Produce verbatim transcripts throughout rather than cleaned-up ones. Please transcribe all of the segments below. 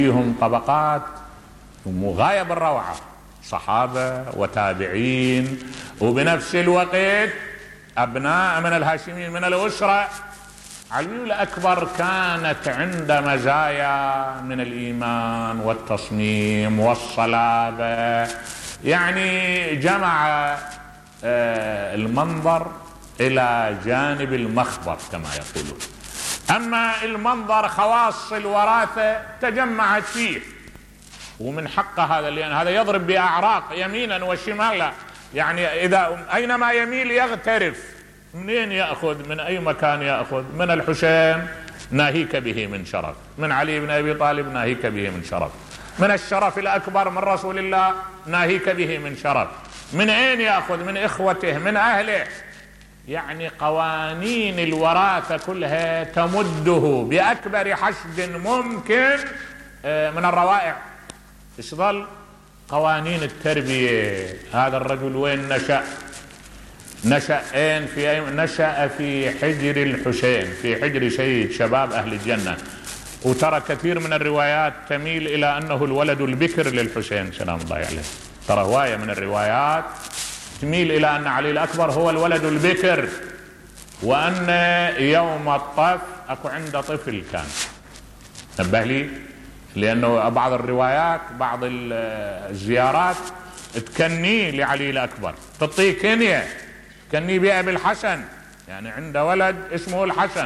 فيهم طبقات غاية بالروعة، صحابة وتابعين، وبنفس الوقت أبناء من الهاشميين من الأسرة. علي الأكبر كانت عنده مزايا من الإيمان والتصميم والصلابة، يعني جمع المنظر إلى جانب المخبر كما يقولون. أما المنظر خواص الوراثة تجمعت فيه، ومن حق هذا، لأن هذا يضرب بأعراق يمينا وشمالا، يعني إذا أينما يميل يغترف. منين يأخذ؟ من أي مكان يأخذ؟ من الحسين ناهيك به من شرف، من علي بن أبي طالب ناهيك به من شرف، من الشرف الأكبر من رسول الله ناهيك به من شرف. من أين يأخذ؟ من إخوته، من أهله. يعني قوانين الوراثة كلها تمده بأكبر حشد ممكن من الروائع. إيش ظل؟ قوانين التربية. هذا الرجل وين نشأ؟ نشأ أين؟ في أي؟ نشأ في حجر الحسين، في حجر سيد شباب أهل الجنة. وترى كثير من الروايات تميل إلى أنه الولد البكر للحسين سلام الله عليه. ترى هواية من الروايات تميل إلى أن علي الأكبر هو الولد البكر، وأن يوم الطف أكو عنده طفل كان. نبه لي، لأنه بعض الروايات بعض الزيارات تكنيه لعلي الأكبر، تعطيه كنية، تكنيه بأبي الحسن، يعني عنده ولد اسمه الحسن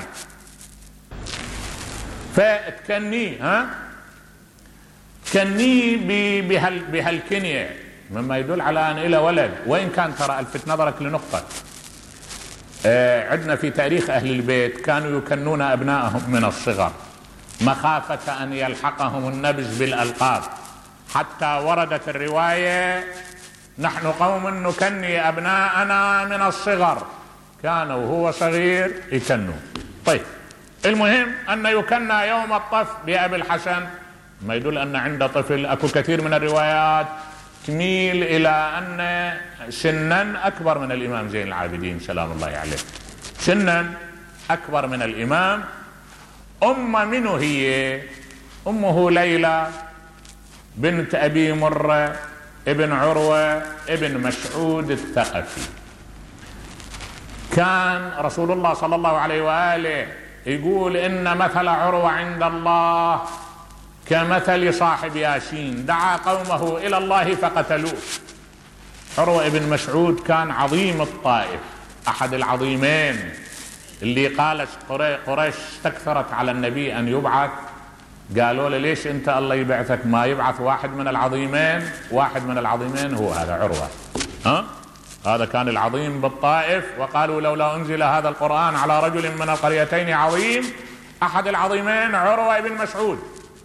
فتكنيه، ها تكنيه بهال بهالكنية، مما يدل على أن إلى ولد. وإن كان ترى ألفت نظرك لنقطة، آه عندنا في تاريخ أهل البيت كانوا يكنون أبنائهم من الصغر مخافة أن يلحقهم النبز بالألقاب، حتى وردت الرواية نحن قوم نكني أبناءنا من الصغر، كان وهو صغير يكنوا. طيب، المهم أن يكنى يوم الطف بأبي الحسن، ما يدل أن عنده طفل. أكو كثير من الروايات تميل إلى أن سنا أكبر من الإمام زين العابدين سلام الله عليه، سنا أكبر من الإمام. أم منه هي أمه ليلى بنت أبي مرة ابن عروة ابن مسعود الثقفي. كان رسول الله صلى الله عليه وآله يقول إن مثل عروة عند الله كمثل صاحب ياسين دعا قومه إلى الله فقتلوه. عروة ابن مسعود كان عظيم الطائف، أحد العظيمين اللي قالت قريش استكثرت على النبي أن يبعث، قالوا له ليش أنت الله يبعثك ما يبعث واحد من العظيمين؟ واحد من العظيمين هو هذا عروة، ها؟ هذا كان العظيم بالطائف. وقالوا لولا أنزل هذا القرآن على رجل من القريتين عظيم، أحد العظيمين عروة ابن مسعود.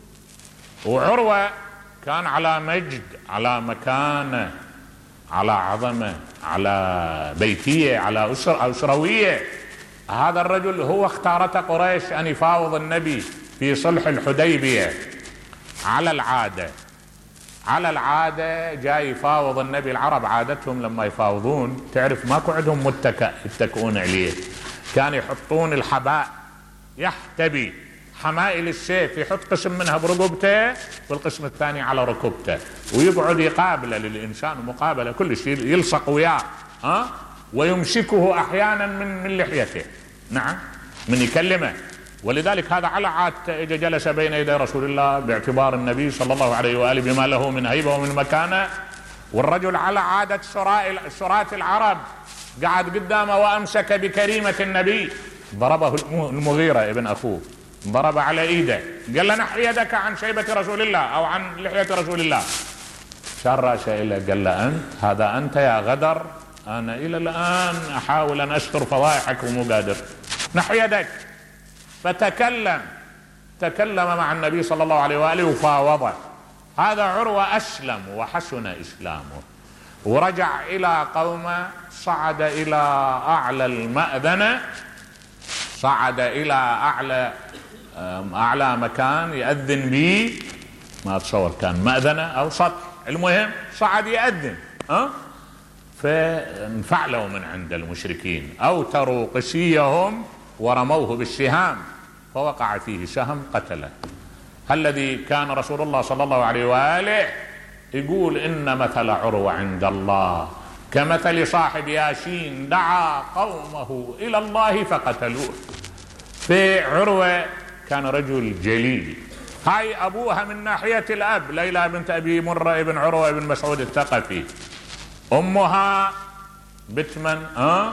وعروة كان على مجد، على مكانة، على عظمة، على بيتية، على أسر أسروية. هذا الرجل هو اختارته قريش أن يفاوض النبي في صلح الحديبية. على العادة على العادة جاي يفاوض النبي. العرب عادتهم لما يفاوضون تعرف ماكو عندهم متكأ يتكئون عليه، كان يحطون الحباء، يحتبي حمائل السيف، يحط قسم منها برقبته والقسم الثاني على ركبته، ويقعد يقابله للإنسان مقابلة كل شيء، يلصق وياه، ها، ويمسكه أحيانا من من لحيته، نعم، من يكلمه. ولذلك هذا على عادته إذا جلس بين يدي رسول الله باعتبار النبي صلى الله عليه وآله بما له من هيبة ومن مكانة. والرجل على عادة سراة العرب قعد قدامه وأمسك بكريمة النبي، ضربه المغيرة ابن أخوه، ضرب على إيده، قال له نحي يدك عن شيبة رسول الله أو عن لحية رسول الله. شار رأسه إليه قال له أنت، هذا أنت يا غدر، أنا إلى الآن أحاول أن أستر فضائحك ومو قادر، نحي يدك. فتكلم تكلم مع النبي صلى الله عليه وآله وفاوضه. هذا عروة أسلم وحسن إسلامه، ورجع إلى قومه، صعد إلى أعلى المأذنة، صعد إلى أعلى أعلى مكان يأذن به، ما أتصور كان مأذنة أو سطح، المهم صعد يأذن، أه؟ فانفعلوا من عند المشركين، أوتروا قسيهم ورموه بالسهام، فوقع فيه سهم قتله. الذي كان رسول الله صلى الله عليه وآله يقول إن مثل عروة عند الله كمثل صاحب ياسين دعا قومه إلى الله فقتلوه. في عروة كان رجل جليل. هاي أبوها من ناحية الأب ليلى بنت أبي مرة ابن عروة ابن مسعود الثقفي. أمها بنت من؟ أه؟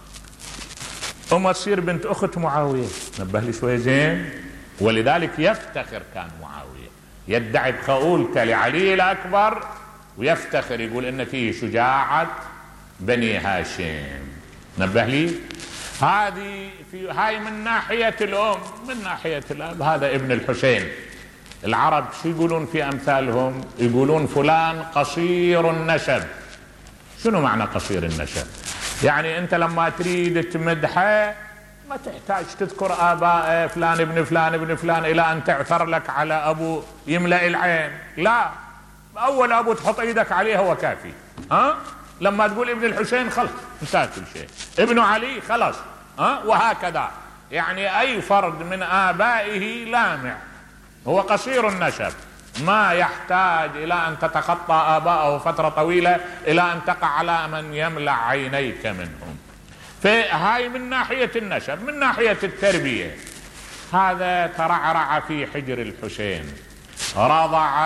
أمها تصير بنت أخت معاوية. نبه لي شوي زين. ولذلك يفتخر كان معاوية يدعي بخؤولته لعلي الأكبر ويفتخر يقول إن فيه شجاعة بني هاشم. نبه لي. هذه في هاي من ناحية الأم. من ناحية الأب هذا ابن الحسين. العرب شو يقولون في أمثالهم؟ يقولون فلان قصير النسب. شنو معنى قصير النسب؟ يعني أنت لما تريد تمدحه ما تحتاج تذكر آباء فلان ابن فلان ابن فلان إلى أن تعثر لك على أبو يملأ العين. لا، أول أبو تحط إيدك عليه هو كافي. ها؟ لما تقول ابن الحسين خلص انتهى كل شيء. ابن علي خلص. ها؟ وهكذا. يعني أي فرد من آبائه لامع، هو قصير النسب، ما يحتاج إلى أن تتخطى آباءه فترة طويلة إلى أن تقع على من يملأ عينيك منهم. فهاي من ناحية النسب. من ناحية التربية هذا ترعرع في حجر الحسين، رضع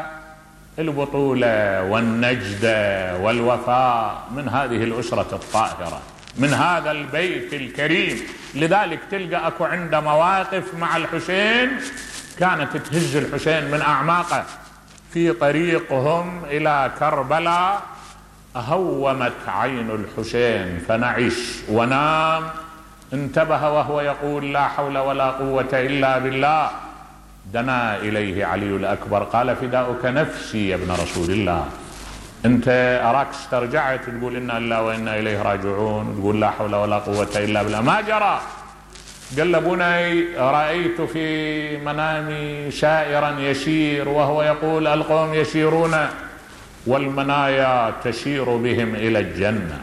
البطولة والنجدة والوفاء من هذه الأسرة الطاهرة، من هذا البيت الكريم. لذلك تلقى أكو عنده مواقف مع الحسين كانت تهز الحسين من أعماقه. في طريقهم إلى كربلاء هومت عين الحسين فنعش ونام، انتبه وهو يقول لا حول ولا قوة إلا بالله. دنا إليه علي الأكبر قال فداؤك نفسي يا ابن رسول الله، انت أراك استرجعت تقول إنا لله وإنا إليه راجعون، تقول لا حول ولا قوة إلا بالله. ما جرى. قال له بني رأيت في منامي شائرا يشير وهو يقول القوم يشيرون والمنايا تشير بهم إلى الجنة.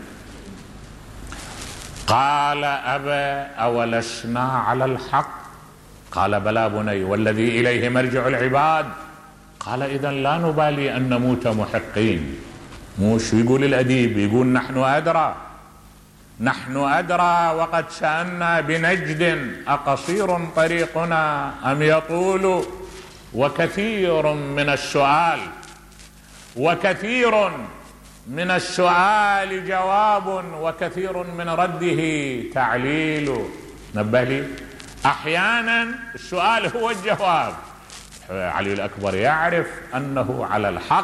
قال أبا أولسنا على الحق؟ قال بلى بني والذي إليه مرجع العباد. قال إذن لا نبالي أن نموت محقين. موش يقول الأديب، يقول نحن أدرى نحن أدرى وقد سألنا بنجد أقصير طريقنا أم يطول، وكثير من السؤال وكثير من السؤال جواب وكثير من رده تعليل. نبه لي. أحيانا السؤال هو الجواب. علي الأكبر يعرف أنه على الحق،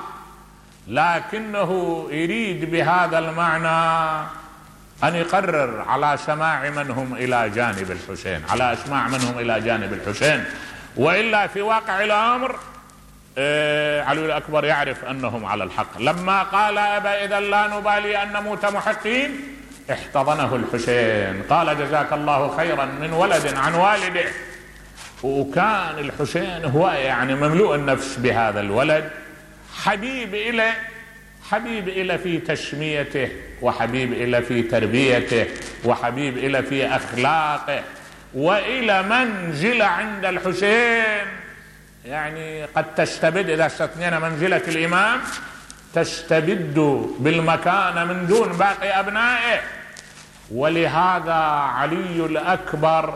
لكنه يريد بهذا المعنى أن يقرر على سماع من هم إلى جانب الحسين، على أسماع من هم إلى جانب الحسين. وإلا في واقع الأمر علي الأكبر يعرف أنهم على الحق. لما قال أبا إذا لا نبالي أن نموت محقين احتضنه الحسين قال جزاك الله خيرا من ولد عن والده. وكان الحسين هو يعني مملوء النفس بهذا الولد، حبيب إلى حبيب إلى في تسميته، وحبيب إلى في تربيته، وحبيب إلى في أخلاقه، وإلى منزلة عند الحسين. يعني قد تستبد إذا استثنينا منزلة الإمام تستبد بالمكانة من دون باقي أبنائه. ولهذا علي الأكبر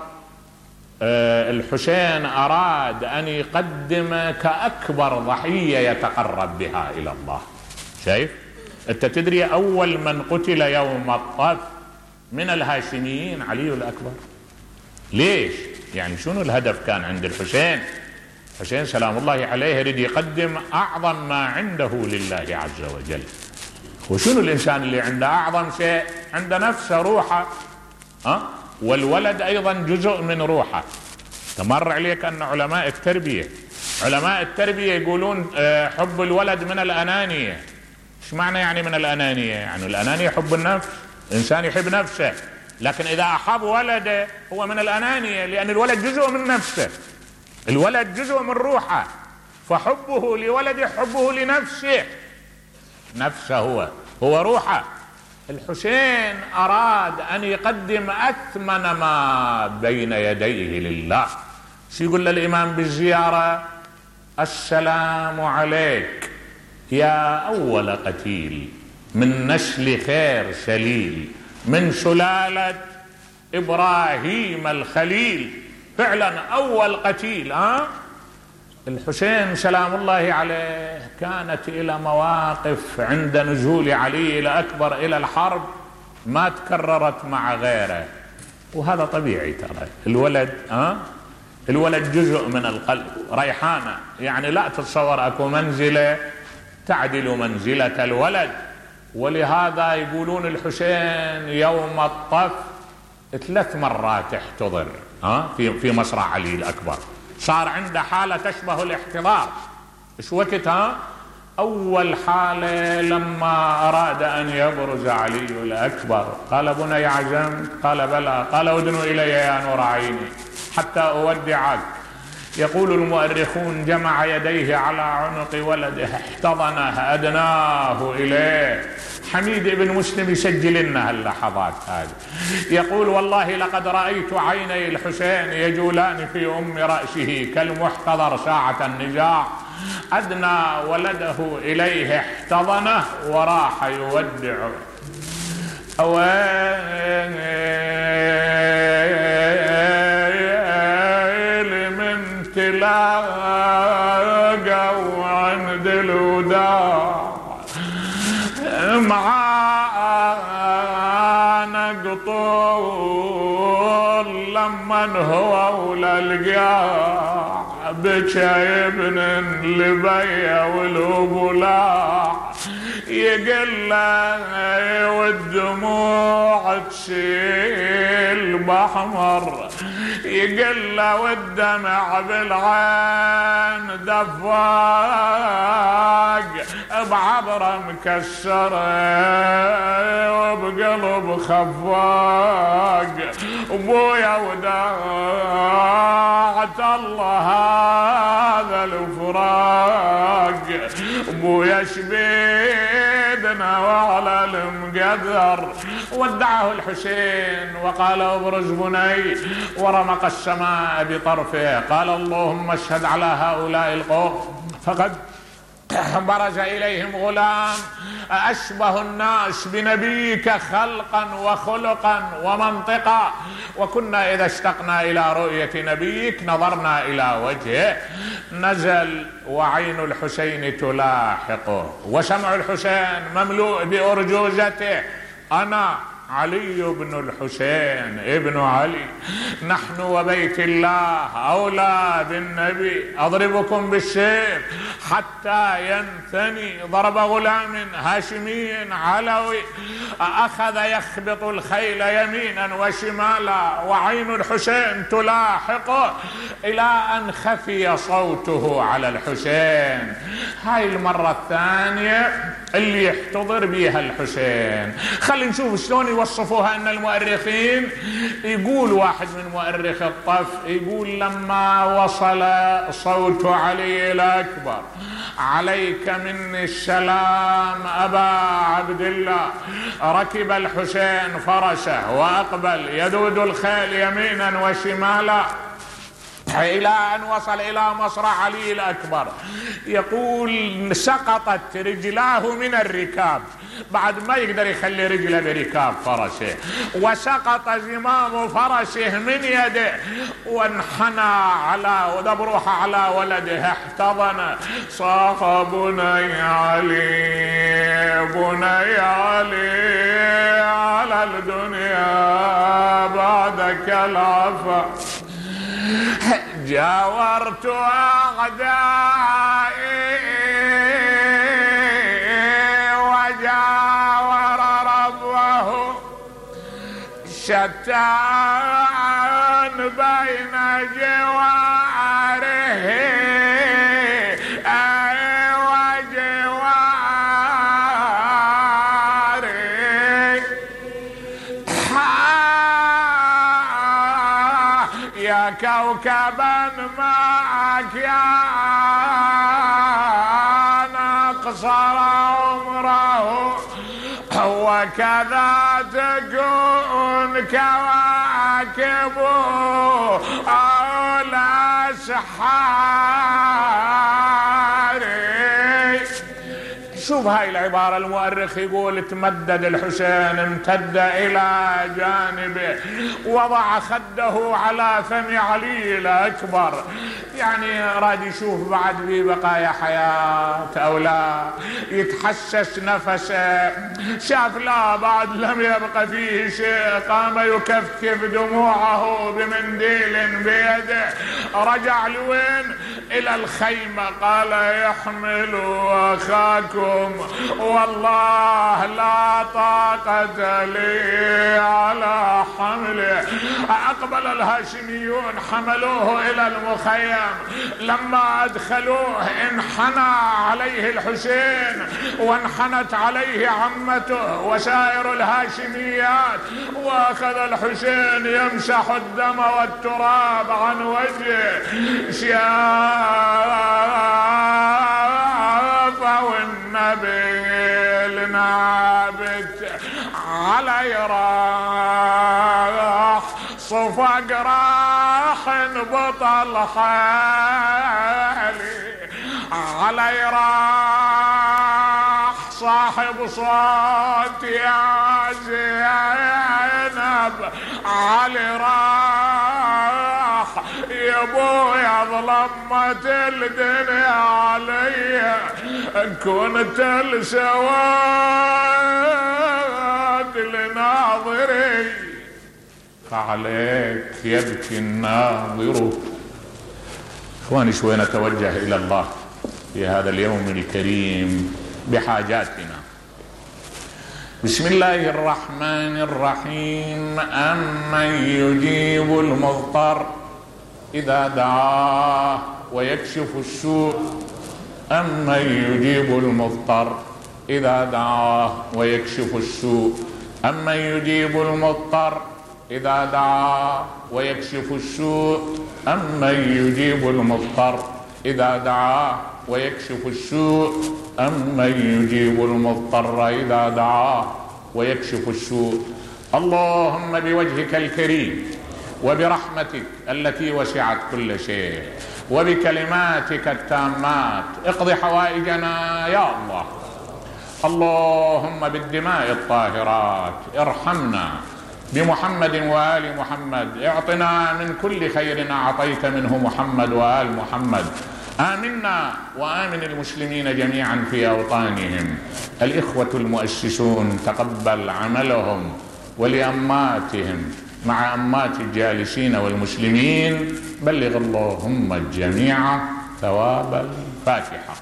الحسين أراد أن يقدم كأكبر ضحية يتقرب بها إلى الله. شايف؟ أنت تدري أول من قتل يوم الطف من الهاشميين علي الأكبر. ليش؟ يعني شنو الهدف كان عند الحسين؟ الحسين سلام الله عليه يريد يقدم أعظم ما عنده لله عز وجل. وشنو الإنسان اللي عنده أعظم شيء؟ عنده نفسه، روحه. أه؟ والولد أيضا جزء من روحه. تمر عليك أن علماء التربية علماء التربية يقولون حب الولد من الأنانية. ايش معنى يعني من الأنانية؟ يعني الأنانية حب النفس، الإنسان يحب نفسه، لكن إذا أحب ولده هو من الأنانية، لأن الولد جزء من نفسه، الولد جزء من روحه، فحبه لولده حبه لنفسه، نفسه هو هو روحه. الحسين أراد أن يقدم أثمن ما بين يديه لله. شو يقول للإمام بالزيارة؟ السلام عليك يا أول قتيل من نسل خير سليل، من سلالة إبراهيم الخليل. فعلا أول قتيل. ها الحسين سلام الله عليه كانت إلى مواقف عند نزول علي الأكبر إلى الحرب ما تكررت مع غيره، وهذا طبيعي. ترى الولد ها الولد جزء من القلب، ريحانة، يعني لا تتصور أكو منزلة تعدل منزلة الولد. ولهذا يقولون الحسين يوم الطف ثلاث مرات احتضر ها في في مصرع علي الأكبر، صار عنده حالة تشبه الاحتضار. ايش وقت؟ ها أول حالة لما أراد أن يبرز علي الأكبر قال بني عزمت؟ قال بلى. قال ادنوا إلي يا نور عيني حتى أودعك. يقول المؤرخون جمع يديه على عنق ولده احتضنه أدناه إليه. حميد بن مسلم يسجل لنا هاللحظات هذه، يقول والله لقد رأيت عيني الحسين يجولان في أم رأسه كالمحتضر ساعة النزاع. أدنى ولده إليه احتضنه وراح يودعه. أويل من تلاقوا عند الوداع معانا قطول لمن هو أولى القاع بكى ابن لبيا والأبولاع يقل والدموع تسيل بحمر يقل والدمع بالعين دفاق بعبره مكسره وبقلب خفاق ابويا وداعت الله هذا الفراق ابويا شبيدنا وعلى المقدر. ودعه الحسين وقال ابرز بني ورمق السماء بطرفه. قال اللهم اشهد على هؤلاء القوم فقد برز إليهم غلام أشبه الناس بنبيك خلقا وخلقا ومنطقا، وكنا إذا اشتقنا إلى رؤية نبيك نظرنا إلى وجهه. نزل وعين الحسين تلاحقه وسمع الحسين مملوء بأرجوزته. أنا علي بن الحسين ابن علي، نحن وبيت الله أولى بالنبي، أضربكم بالسيف حتى ينثني ضرب غلام هاشمي علوي. أخذ يخبط الخيل يمينا وشمالا وعين الحسين تلاحقه إلى أن خفي صوته على الحسين. هاي المرة الثانية اللي يحتضر بيها الحسين. خلي نشوف شلون يوصفوها ان المؤرخين. يقول واحد من مؤرخ الطف يقول لما وصل صوت علي الأكبر عليك مني السلام أبا عبد الله، ركب الحسين فرسه وأقبل يدود الخيل يمينا وشمالا إلى أن وصل إلى مصرع علي الأكبر. يقول سقطت رجلاه من الركاب بعد ما يقدر يخلي رجله بركاب فرسه، وسقط زمام فرسه من يده وانحنى على ودبروح على ولده احتضن. صاح بني علي بني علي على الدنيا بعدك العفا، جاورت أعدائي وجاور ربه، شتان بين جواره وجواره. يا كوكبا معك يا نقصر عمره، وكذا تكون كواكب أولى السحاري. شوف هاي العبارة، المؤرخ يقول تمدد الحسين، امتد إلى جانبه، وضع خده على فم علي الأكبر، يعني راد يشوف بعد في بقايا حياة أو لا، يتحسس نفسه، شاف لا بعد لم يبق فيه شيء، قام يكفكف دموعه بمنديل بيده. رجع لوين؟ إلى الخيمة، قال يحملوا أخاكم والله لا طاقة لي على حمله. أقبل الهاشميون حملوه إلى المخيم، لما أدخلوه انحنى عليه الحسين وانحنت عليه عمته وسائر الهاشميات، وأخذ الحسين يمسح الدم والتراب عن وجهه. شافه النبي النابت علي راح، صفق راح بطل حالي، علي راح صاحب صوت يا زينب، علي راح يا ابويا ظلمت الدنيا علي، كنت السواد لناظري، فعليك يبكي الناظر. اخواني شوي نتوجه الى الله في هذا اليوم الكريم بحاجاتنا. بسم الله الرحمن الرحيم. أمن يجيب المضطر إذا دعاه ويكشف السوء، أمن يجيب المضطر إذا دعاه ويكشف السوء، أمن يجيب المضطر إذا دعاه ويكشف السوء، أمن يجيب المضطر إذا دعاه ويكشف السوء، أمن يجيب المضطر إذا دعاه ويكشف السوء. اللهم بوجهك الكريم وبرحمتك التي وسعت كل شيء وبكلماتك التامات اقض حوائجنا يا الله. اللهم بالدماء الطاهرات ارحمنا، بمحمد وآل محمد اعطنا من كل خير أعطيت منه محمد وآل محمد. آمنا وآمن المسلمين جميعا في أوطانهم. الإخوة المؤسسون تقبل عملهم، ولأماتهم مع أمات الجالسين والمسلمين بلغ اللهم الجميع ثواب الفاتحة.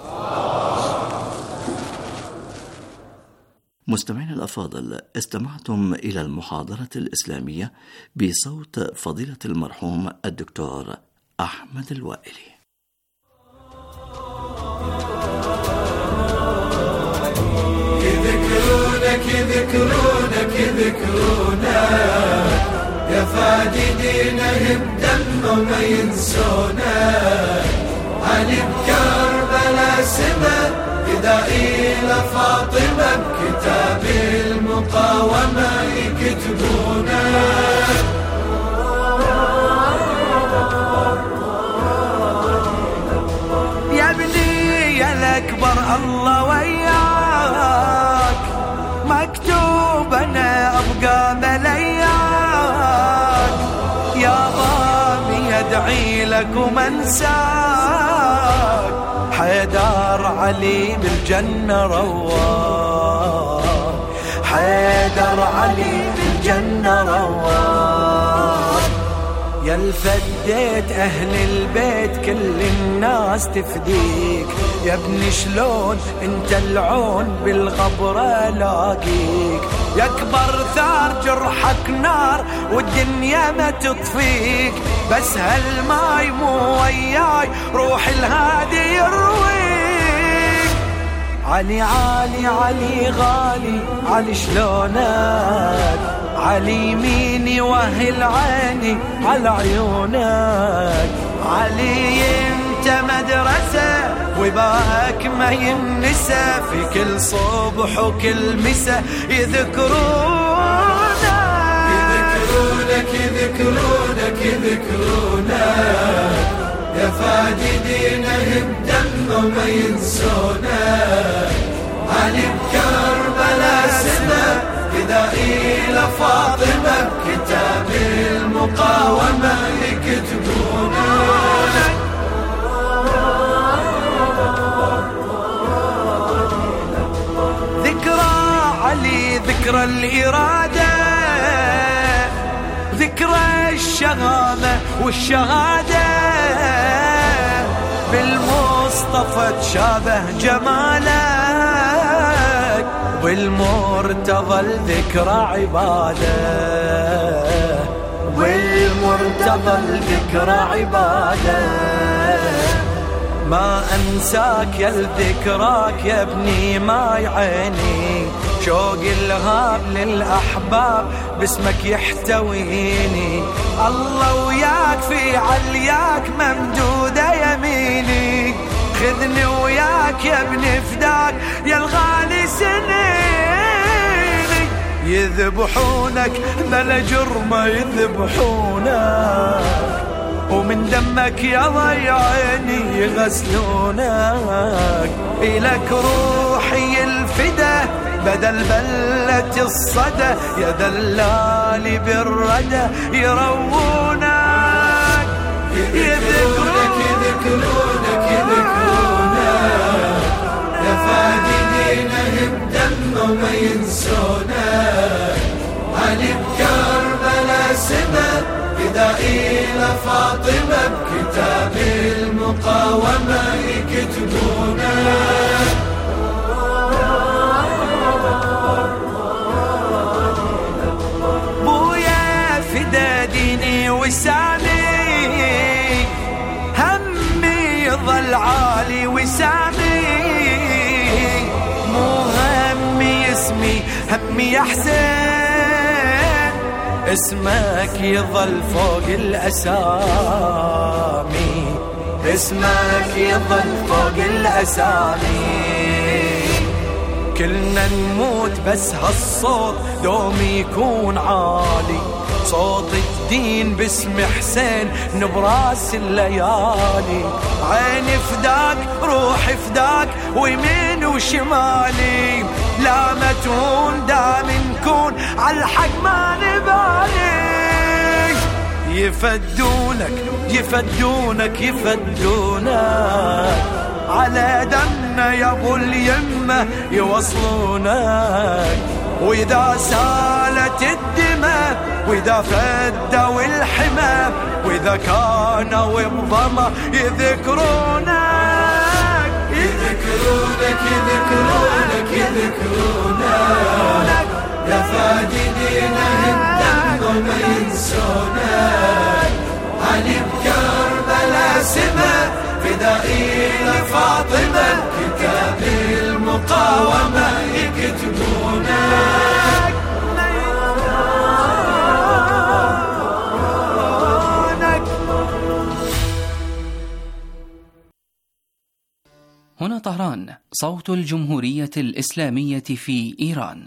مستمعينا الأفاضل، استمعتم إلى المحاضرة الإسلامية بصوت فضيلة المرحوم الدكتور أحمد الوائلي. يذكرونك يذكرونك يذكرونك يا فادي دينهم دم ما ينسونك، علي بكربلاء سمة فدائي لفاطمة بكتاب المقاومة يكتبونك. يا ابني يا الأكبر الله وياك، مكتوب أنا أبقى ملياك، يا ضامي يدعي لك ومنساك، حيدر علي بالجنة رواك، حيدر علي بالجنة رواك. يا الفديت أهل البيت كل الناس تفديك، يا ابني شلون انت العون بالغبرة لاقيك، يا كبر ثار جرحك نار والدنيا ما تطفيك، بس هالماي مو وياي روح الهادي يرويك. علي علي علي غالي علي شلونك، علي يميني واهل عيني على عيونك، علي انت مدرسة وباك ما ينسى، في كل صبح وكل مساء يذكرونك يذكرونك يذكرونك يذكرونك يا فادي دينهم دم ما ينسونك. علي بكربلاء سمة فدائي لفاطمة كتاب المقاومة يكتبونه. ذكرى علي ذكرى الإرادة، ذكرى الشهامة والشهادة، بالمصطفى تشابه جمالك، والمرتضى الذكرى عبادة، والمرتضى الذكرى عبادة. ما أنساك يا الذكراك يا ابني ما يعيني، شوق الهاب للأحباب باسمك يحتويني. الله وياك في علياك ممدودة يميني، خذني وياك يا ابن فداك يا الغالي سنيني. يذبحونك بلا جرمة يذبحونك، ومن دمك يا ضيعيني يغسلونك. إلك روحي الفدا بدل بلة الصدى، يا دلالي بالردى يروونك. يذكرونك يذكرونك يذكرونك، يا فادي دينهم دم ما ينسونك. علي بكربلاء سمة فدائي لفاطمة بكتاب المقاومة يكتبونك. بويا فدا ديني وسامي، همي يظل عالي وسامي، مو همي اسمي همي يا حسين، اسمك يظل فوق الأسامي، اسمك يظل فوق الأسامي. كلنا نموت بس هالصوت دوم يكون عالي، صوت الدين باسم حسين نبراس الليالي. عيني فداك روحي فداك ويمين وشمالي، لا متون دام نكون عالحق ما نبالي. يفدونك يفدونك يفدونك، على دمنا يا ابو اليمة يوصلونك. واذا سالت الدماء واذا فدوا الحمى، واذا كانوا بظما يذكرونك. يذكرونك يذكرونك يذكرونك، يا فادي دينهم دم ما ينسونك. علي بكربلاء سمة فدائي لفاطمة كتاب المقاومة يكتبونك. هنا طهران، صوت الجمهورية الإسلامية في إيران.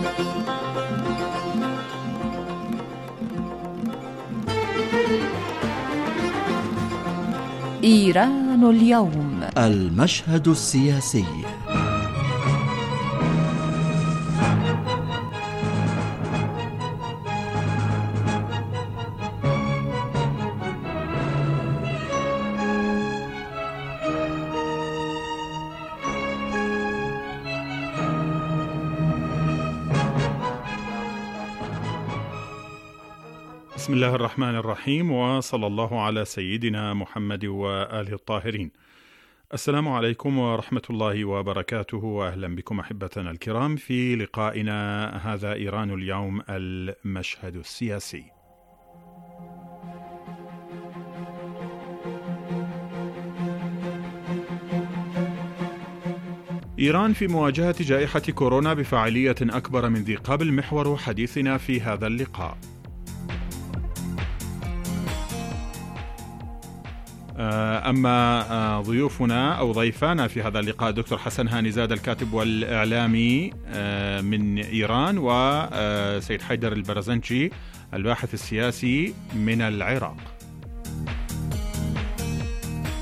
إيران اليوم، المشهد السياسي. بسم الله الرحمن الرحيم، وصلى الله على سيدنا محمد وآله الطاهرين. السلام عليكم ورحمة الله وبركاته، وأهلا بكم أحبتنا الكرام في لقائنا هذا إيران اليوم، المشهد السياسي. إيران في مواجهة جائحة كورونا بفاعلية أكبر من ذي قبل، محور حديثنا في هذا اللقاء. أما ضيوفنا أو ضيفانا في هذا اللقاء دكتور حسن هاني زاد الكاتب والإعلامي من إيران، وسيد حيدر البرزنجي الباحث السياسي من العراق.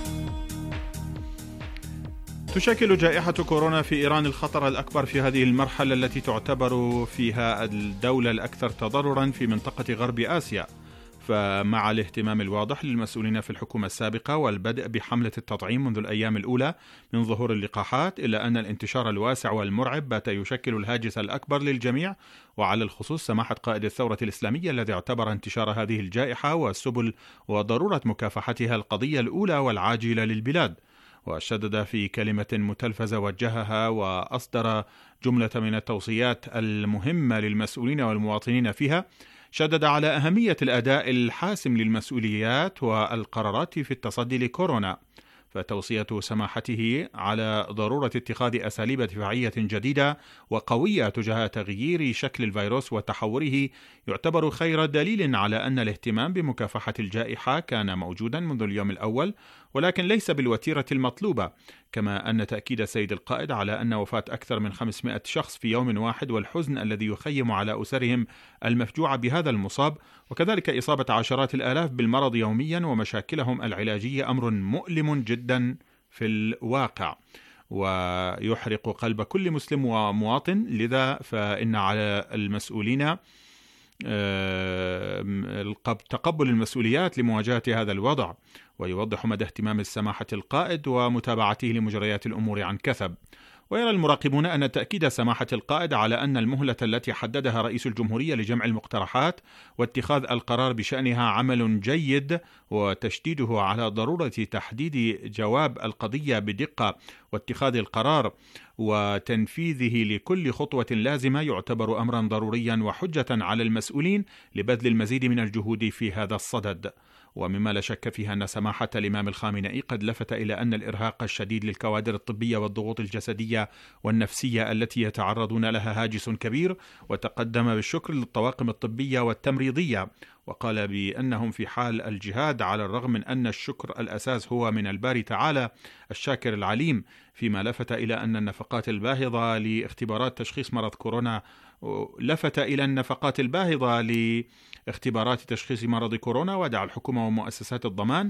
تشكل جائحة كورونا في إيران الخطر الأكبر في هذه المرحلة التي تعتبر فيها الدولة الأكثر تضررا في منطقة غرب آسيا. فمع الاهتمام الواضح للمسؤولين في الحكومة السابقة والبدء بحملة التطعيم منذ الأيام الأولى من ظهور اللقاحات، إلا أن الانتشار الواسع والمرعب بات يشكل الهاجس الأكبر للجميع، وعلى الخصوص سماحة قائد الثورة الإسلامية الذي اعتبر انتشار هذه الجائحة والسبل وضرورة مكافحتها القضية الأولى والعاجلة للبلاد. وشدد في كلمة متلفزة وجهها وأصدر جملة من التوصيات المهمة للمسؤولين والمواطنين فيها، شدد على أهمية الأداء الحاسم للمسؤوليات والقرارات في التصدي لكورونا. فتوصية سماحته على ضرورة اتخاذ أساليب دفاعية جديدة وقوية تجاه تغيير شكل الفيروس وتحوره يعتبر خير دليل على أن الاهتمام بمكافحة الجائحة كان موجودا منذ اليوم الأول، ولكن ليس بالوتيرة المطلوبة. كما أن تأكيد السيد القائد على أن وفاة أكثر من خمسمائة شخص في يوم واحد والحزن الذي يخيم على أسرهم المفجوعة بهذا المصاب، وكذلك إصابة عشرات الآلاف بالمرض يوميا ومشاكلهم العلاجية، أمر مؤلم جدا في الواقع ويحرق قلب كل مسلم ومواطن. لذا فإن على المسؤولين تقبل المسؤوليات لمواجهة هذا الوضع. ويوضح مدى اهتمام السماحة القائد ومتابعته لمجريات الأمور عن كثب. ويرى المراقبون أن تأكيد سماحة القائد على أن المهلة التي حددها رئيس الجمهورية لجمع المقترحات واتخاذ القرار بشأنها عمل جيد، وتشديده على ضرورة تحديد جواب القضية بدقة واتخاذ القرار وتنفيذه لكل خطوة لازمة يعتبر أمرا ضروريا وحجة على المسؤولين لبذل المزيد من الجهود في هذا الصدد. ومما لا شك فيه أن سماحة الإمام الخامنئي قد لفت إلى أن الإرهاق الشديد للكوادر الطبية والضغوط الجسدية والنفسية التي يتعرضون لها هاجس كبير، وتقدم بالشكر للطواقم الطبية والتمريضية، وقال بأنهم في حال الجهاد على الرغم من أن الشكر الأساس هو من الباري تعالى الشاكر العليم. فيما لفت إلى أن النفقات الباهظة لاختبارات تشخيص مرض كورونا لفت إلى النفقات الباهظة لاختبارات تشخيص مرض كورونا، ودعا الحكومة ومؤسسات الضمان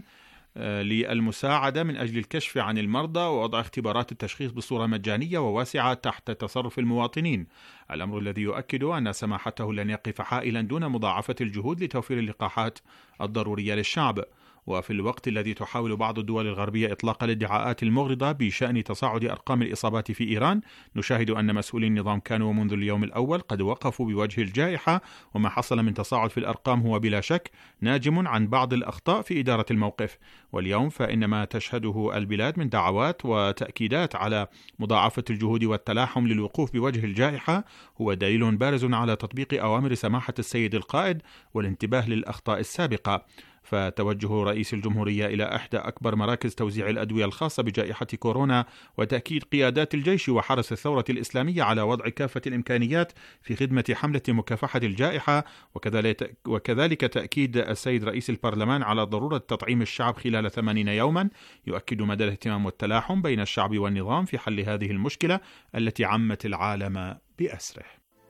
للمساعدة من أجل الكشف عن المرضى ووضع اختبارات التشخيص بصورة مجانية وواسعة تحت تصرف المواطنين، الأمر الذي يؤكد أن سماحته لن يقف حائلا دون مضاعفة الجهود لتوفير اللقاحات الضرورية للشعب. وفي الوقت الذي تحاول بعض الدول الغربية إطلاق الادعاءات المغرضة بشأن تصاعد أرقام الإصابات في إيران، نشاهد أن مسؤولي النظام كانوا منذ اليوم الأول قد وقفوا بوجه الجائحة، وما حصل من تصاعد في الأرقام هو بلا شك ناجم عن بعض الأخطاء في إدارة الموقف. واليوم فإن ما تشهده البلاد من دعوات وتأكيدات على مضاعفة الجهود والتلاحم للوقوف بوجه الجائحة هو دليل بارز على تطبيق أوامر سماحة السيد القائد والانتباه للأخطاء السابقة. فتوجه رئيس الجمهورية إلى إحدى أكبر مراكز توزيع الأدوية الخاصة بجائحة كورونا وتأكيد قيادات الجيش وحرس الثورة الإسلامية على وضع كافة الإمكانيات في خدمة حملة مكافحة الجائحة، وكذلك, وكذلك تأكيد السيد رئيس البرلمان على ضرورة تطعيم الشعب خلال ثمانين يوما، يؤكد مدى الاهتمام والتلاحم بين الشعب والنظام في حل هذه المشكلة التي عمت العالم بأسره.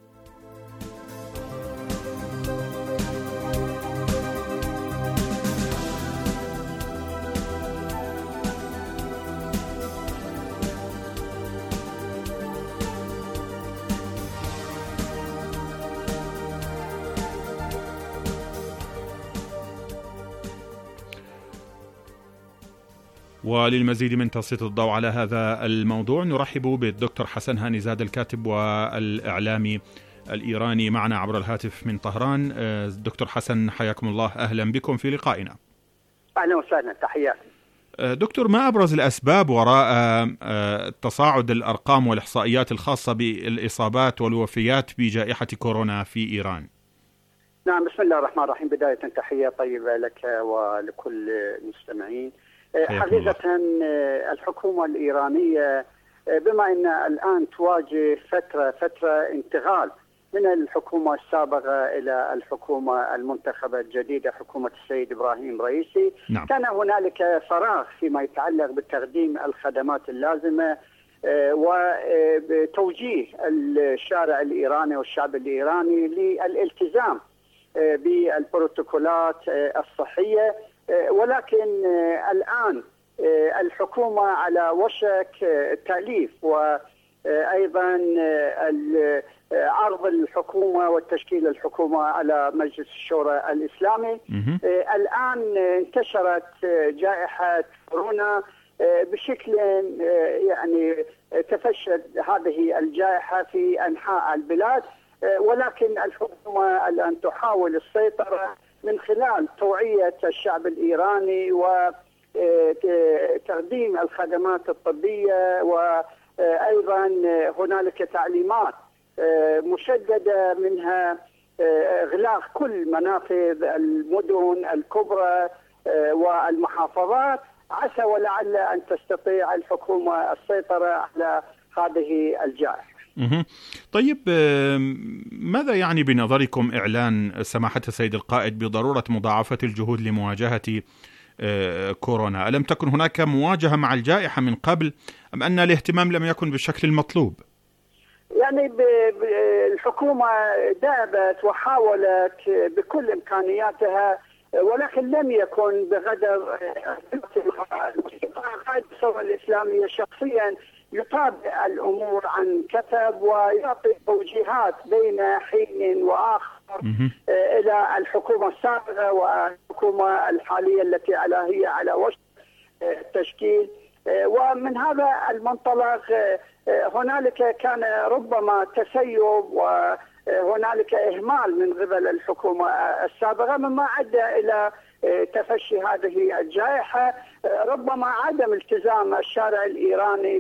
وللمزيد من تسليط الضوء على هذا الموضوع نرحب بالدكتور حسن هاني زاد الكاتب والإعلامي الإيراني معنا عبر الهاتف من طهران. دكتور حسن حياكم الله، أهلا بكم في لقائنا. أهلا وسهلا، تحياتي. دكتور، ما أبرز الأسباب وراء تصاعد الأرقام والإحصائيات الخاصة بالإصابات والوفيات بجائحة كورونا في إيران؟ نعم، بسم الله الرحمن الرحيم. بداية تحية طيبة لك ولكل المستمعين. حقيقة الحكومة الإيرانية بما أن الآن تواجه فترة فترة انتقال من الحكومة السابقة إلى الحكومة المنتخبة الجديدة، حكومة السيد إبراهيم رئيسي. نعم. كان هنالك فراغ فيما يتعلق بتقديم الخدمات اللازمة وتوجيه الشارع الإيراني والشعب الإيراني للالتزام بالبروتوكولات الصحية. ولكن الآن الحكومة على وشك التأليف وأيضا عرض الحكومة والتشكيل الحكومة على مجلس الشورى الإسلامي. الآن انتشرت جائحة كورونا بشكل يعني تفشت هذه الجائحة في أنحاء البلاد، ولكن الحكومة الآن تحاول السيطرة من خلال توعية الشعب الإيراني وتقديم الخدمات الطبية، وأيضا هنالك تعليمات مشددة منها إغلاق كل منافذ المدن الكبرى والمحافظات، عسى ولعل أن تستطيع الحكومة السيطرة على هذه الجائحة. طيب، ماذا يعني بنظركم إعلان سماحة السيد القائد بضرورة مضاعفة الجهود لمواجهة كورونا؟ ألم تكن هناك مواجهة مع الجائحة من قبل أم أن الاهتمام لم يكن بالشكل المطلوب؟ يعني الحكومة دابت وحاولت بكل إمكانياتها، ولكن لم يكن بقدر قائد الثورة الإسلامية شخصيا يتابع الأمور عن كثب ويعطي توجيهات بين حين وآخر إلى الحكومة السابقة والحكومة الحالية التي على هي على وشك التشكيل. ومن هذا المنطلق هنالك كان ربما تسيب وهنالك إهمال من قبل الحكومة السابقة، مما أدى إلى تفشي هذه الجائحة. ربما عدم التزام الشارع الإيراني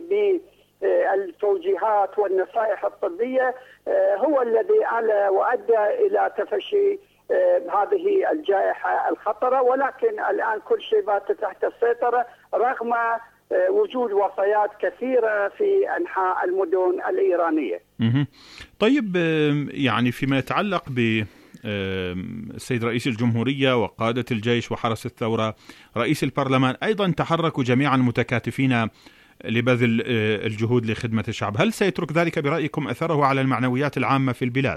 بالتوجيهات والنصائح الطبية هو الذي على وأدى إلى تفشي هذه الجائحة الخطرة، ولكن الآن كل شيء بات تحت السيطرة رغم وجود وفيات كثيرة في أنحاء المدن الإيرانية. طيب، يعني فيما يتعلق ب السيد رئيس الجمهورية وقادة الجيش وحرس الثورة، رئيس البرلمان أيضا تحركوا جميعا متكاتفين لبذل الجهود لخدمة الشعب، هل سيترك ذلك برأيكم أثره على المعنويات العامة في البلاد؟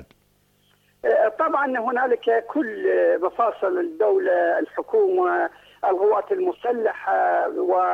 طبعا هنالك كل مفاصل الدولة، الحكومة، القوات المسلحة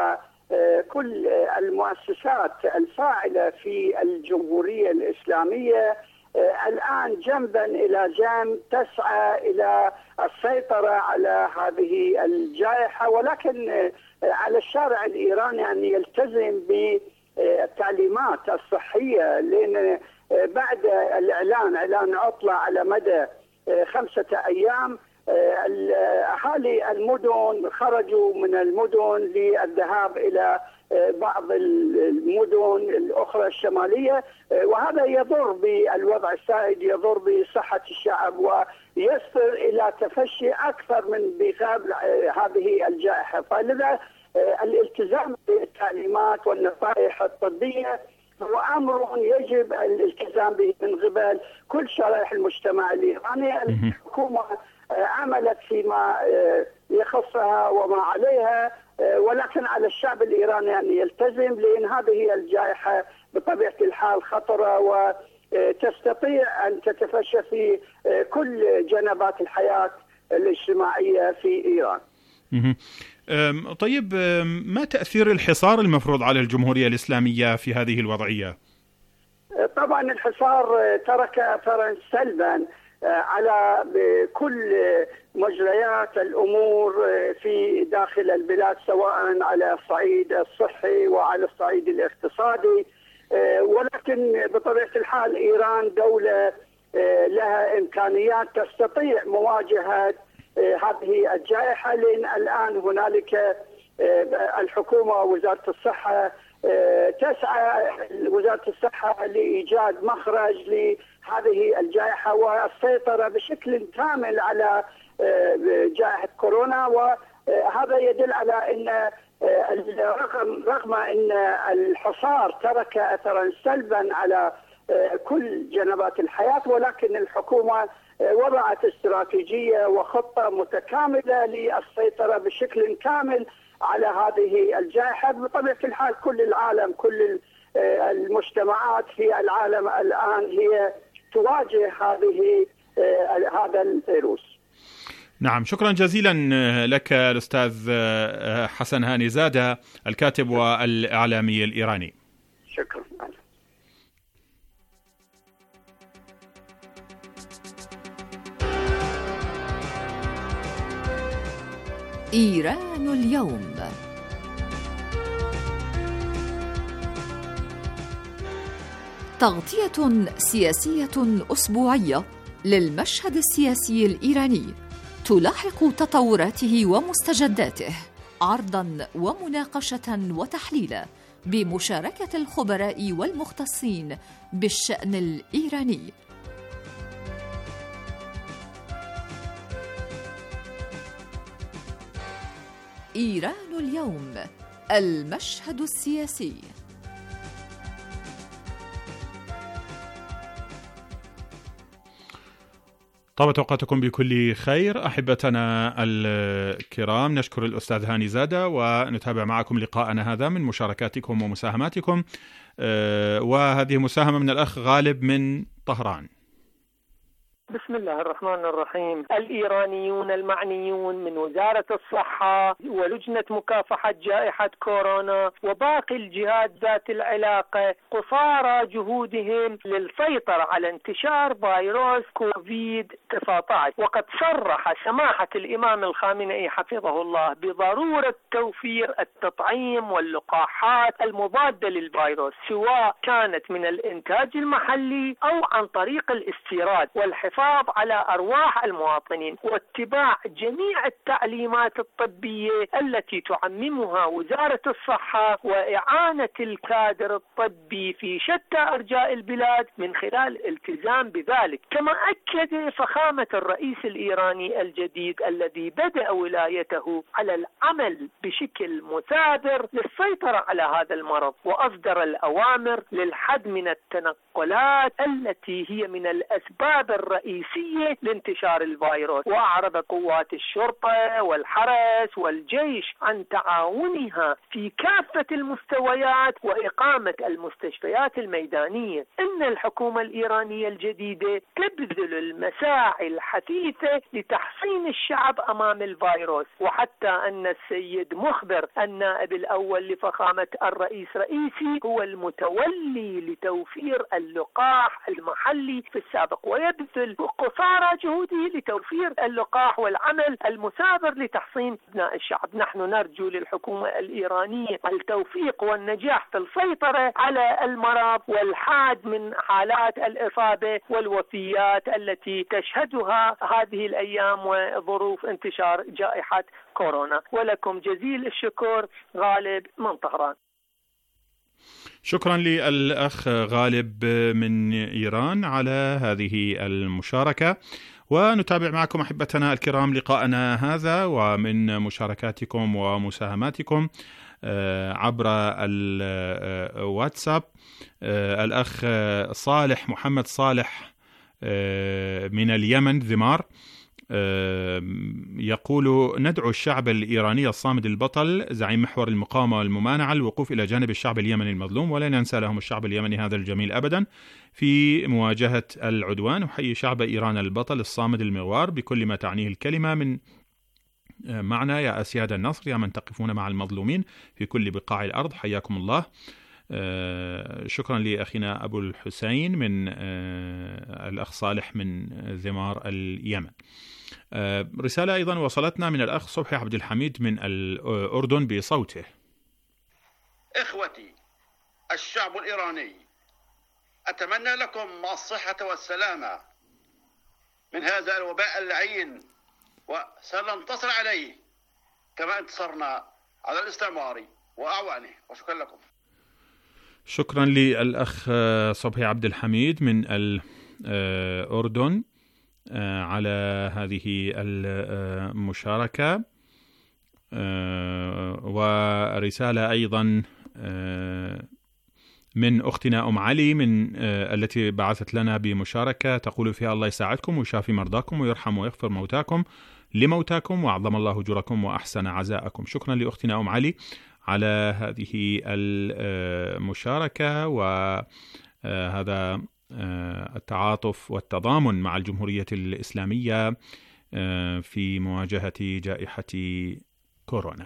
وكل المؤسسات الفاعلة في الجمهورية الإسلامية الآن جنبا إلى جنب تسعى إلى السيطرة على هذه الجائحة، ولكن على الشارع الإيراني أن يلتزم بالتعليمات الصحية، لأن بعد الإعلان إعلان عطلة على مدى خمسة أيام أهالي المدن خرجوا من المدن للذهاب إلى بعض المدن الأخرى الشمالية، وهذا يضر بالوضع السائد، يضر بصحة الشعب ويسفر إلى تفشي أكثر من بغاب هذه الجائحة. فلذا الالتزام بالتعليمات والنصائح الطبية هو أمر يجب الالتزام به من قبل كل شرائح المجتمع الإيراني. الحكومة عملت فيما يخصها وما عليها، ولكن على الشعب الإيراني أن يلتزم، لأن هذه الجائحة بطبيعة الحال خطرة وتستطيع أن تتفشى في كل جنبات الحياة الاجتماعية في إيران. طيب، ما تأثير الحصار المفروض على الجمهورية الإسلامية في هذه الوضعية؟ طبعا الحصار ترك أثرا سلبا على كل مجريات الأمور في داخل البلاد، سواء على الصعيد الصحي وعلى الصعيد الاقتصادي، ولكن بطبيعة الحال إيران دولة لها إمكانيات تستطيع مواجهة هذه الجائحة، لأن الآن هنالك الحكومة ووزارة الصحة تسعى وزارة الصحة لإيجاد مخرج لهذه الجائحة والسيطرة بشكل كامل على جائحة كورونا. وهذا يدل على أن رغم رغم أن الحصار ترك أثرا سلبا على كل جنبات الحياة، ولكن الحكومة وضعت استراتيجية وخطة متكاملة للسيطرة بشكل كامل على هذه الجائحة. بطبيعة الحال كل العالم، كل المجتمعات في العالم الآن هي تواجه هذه هذا الفيروس. نعم، شكرا جزيلا لك الأستاذ حسن هاني زادة، الكاتب والإعلامي الإيراني. شكرا. إيران اليوم. تغطية سياسية أسبوعية للمشهد السياسي الإيراني، تلاحق تطوراته ومستجداته عرضا ومناقشة وتحليلا بمشاركة الخبراء والمختصين بالشأن الإيراني. إيران اليوم، المشهد السياسي. طابت أوقاتكم بكل خير أحبتنا الكرام. نشكر الأستاذ هاني زادة ونتابع معكم لقاءنا هذا من مشاركاتكم ومساهماتكم. وهذه مساهمة من الأخ غالب من طهران. بسم الله الرحمن الرحيم. الإيرانيون المعنيون من وزارة الصحة ولجنة مكافحة جائحة كورونا وباقي الجهات ذات العلاقة قصارى جهودهم للسيطرة على انتشار فيروس كوفيد تسعة عشر، وقد صرح سماحة الإمام الخامنئي حفظه الله بضرورة توفير التطعيم واللقاحات المضادة للفيروس، سواء كانت من الإنتاج المحلي أو عن طريق الاستيراد، والحفاظ على أرواح المواطنين واتباع جميع التعليمات الطبية التي تعممها وزارة الصحة، وإعانة الكادر الطبي في شتى أرجاء البلاد من خلال الالتزام بذلك. كما أكد فخامة الرئيس الإيراني الجديد الذي بدأ ولايته على العمل بشكل مثابر للسيطرة على هذا المرض، وأصدر الأوامر للحد من التنقلات التي هي من الأسباب الرئيسية لانتشار الفيروس، وأعرض قوات الشرطة والحرس والجيش عن تعاونها في كافة المستويات وإقامة المستشفيات الميدانية. إن الحكومة الإيرانية الجديدة تبذل المساعي الحثيثة لتحصين الشعب أمام الفيروس، وحتى أن السيد مخبر النائب الأول لفخامة الرئيس رئيسي هو المتولي لتوفير اللقاح المحلي في السابق، ويبذل قصارى جهوده لتوفير اللقاح والعمل المثابر لتحصين أبناء الشعب. نحن نرجو للحكومة الإيرانية التوفيق والنجاح في السيطرة على المرض والحاد من حالات الإصابة والوفيات التي تشهدها هذه الأيام وظروف انتشار جائحة كورونا. ولكم جزيل الشكر. غالب من طهران. شكرا للأخ غالب من إيران على هذه المشاركة. ونتابع معكم أحبتنا الكرام لقاءنا هذا ومن مشاركاتكم ومساهماتكم عبر الواتساب. الأخ صالح محمد صالح من اليمن ذمار يقول: ندعو الشعب الإيراني الصامد البطل زعيم محور المقاومة والممانعة الوقوف إلى جانب الشعب اليمني المظلوم، ولا ننسى لهم الشعب اليمني هذا الجميل أبدا في مواجهة العدوان. وحيي شعب إيران البطل الصامد المغوار بكل ما تعنيه الكلمة من معنى يا أسياد النصر، يا من تقفون مع المظلومين في كل بقاع الأرض، حياكم الله. شكرا لأخينا أبو الحسين من الأخ صالح من ذمار اليمن. رسالة أيضا وصلتنا من الأخ صبحي عبد الحميد من الأردن بصوته: إخوتي الشعب الإيراني، أتمنى لكم الصحة والسلامة من هذا الوباء اللعين، وسننتصر عليه كما انتصرنا على الاستعمار وأعوانه. وشكرا لكم. شكرا للأخ صبحي عبد الحميد من الأردن على هذه المشاركة. ورسالة أيضا من أختنا أم علي من التي بعثت لنا بمشاركة تقول فيها: الله يساعدكم ويشافي مرضاكم ويرحم ويغفر موتاكم لموتاكم وأعظم الله أجوركم وأحسن عزاءكم. شكرا لأختنا أم علي على هذه المشاركة وهذا التعاطف والتضامن مع الجمهورية الإسلامية في مواجهة جائحة كورونا.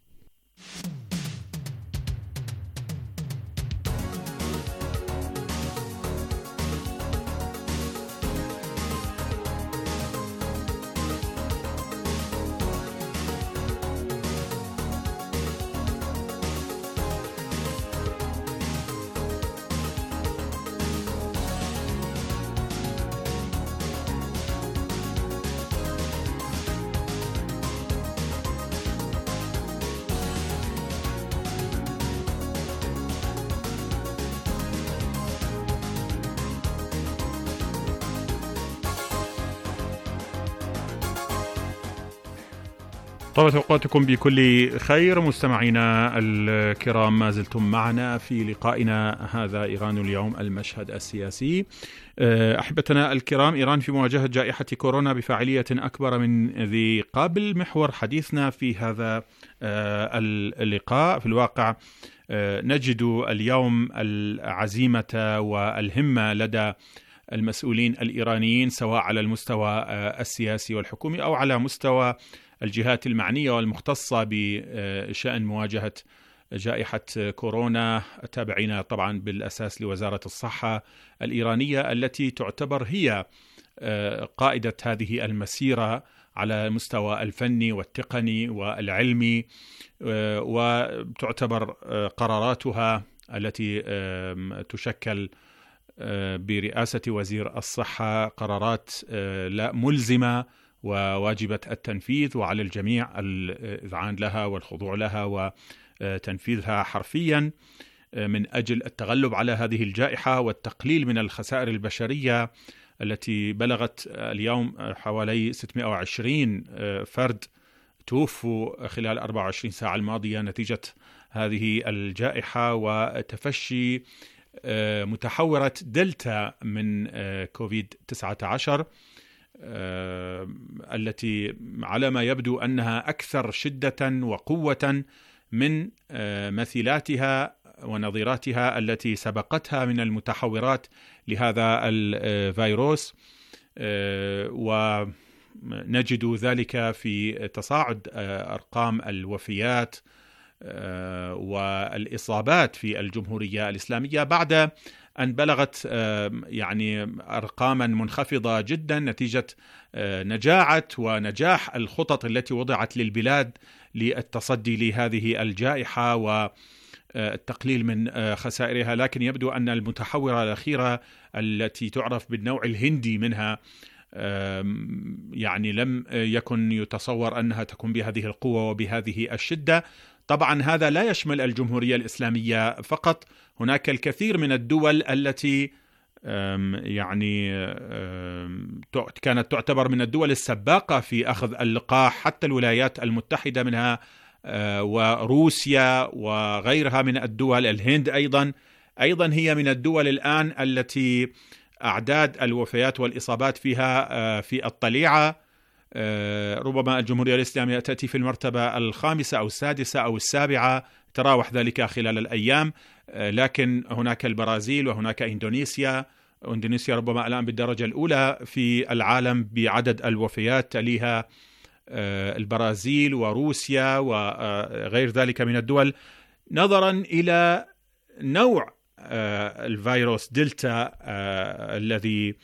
طابت أوقاتكم بكل خير مستمعينا الكرام، ما زلتم معنا في لقائنا هذا إيران اليوم المشهد السياسي. أحبتنا الكرام، إيران في مواجهة جائحة كورونا بفاعلية أكبر من ذي قبل محور حديثنا في هذا اللقاء. في الواقع نجد اليوم العزيمة والهمة لدى المسؤولين الإيرانيين، سواء على المستوى السياسي والحكومي أو على مستوى الجهات المعنية والمختصة بشأن مواجهة جائحة كورونا، تابعين طبعا بالأساس لوزارة الصحة الإيرانية التي تعتبر هي قائدة هذه المسيرة على المستوى الفني والتقني والعلمي، وتعتبر قراراتها التي تشكل برئاسة وزير الصحة قرارات لا ملزمة وواجبة التنفيذ، وعلى الجميع الإذعان لها والخضوع لها وتنفيذها حرفيا من أجل التغلب على هذه الجائحة والتقليل من الخسائر البشرية التي بلغت اليوم حوالي ستمائة وعشرين فرد توفوا خلال أربع وعشرين ساعة الماضية نتيجة هذه الجائحة وتفشي متحورة دلتا من كوفيد تسعة عشر التي على ما يبدو أنها أكثر شدة وقوة من مثيلاتها ونظيراتها التي سبقتها من المتحورات لهذا الفيروس، ونجد ذلك في تصاعد أرقام الوفيات والإصابات في الجمهورية الإسلامية بعد أن بلغت يعني أرقاما منخفضة جدا نتيجة نجاعة ونجاح الخطط التي وضعت للبلاد للتصدي لهذه الجائحة والتقليل من خسائرها. لكن يبدو أن المتحورة الأخيرة التي تعرف بالنوع الهندي منها يعني لم يكن يتصور أنها تكون بهذه القوة وبهذه الشدة. طبعا هذا لا يشمل الجمهورية الإسلامية فقط، هناك الكثير من الدول التي يعني كانت تعتبر من الدول السباقة في أخذ اللقاح، حتى الولايات المتحدة منها وروسيا وغيرها من الدول، الهند أيضا أيضا هي من الدول الآن التي أعداد الوفيات والإصابات فيها في الطليعة. ربما الجمهورية الإسلامية تأتي في المرتبة الخامسة أو السادسة أو السابعة، تراوح ذلك خلال الأيام، لكن هناك البرازيل وهناك إندونيسيا. إندونيسيا ربما الآن بالدرجة الأولى في العالم بعدد الوفيات، تليها البرازيل وروسيا وغير ذلك من الدول، نظرا إلى نوع الفيروس دلتا الذي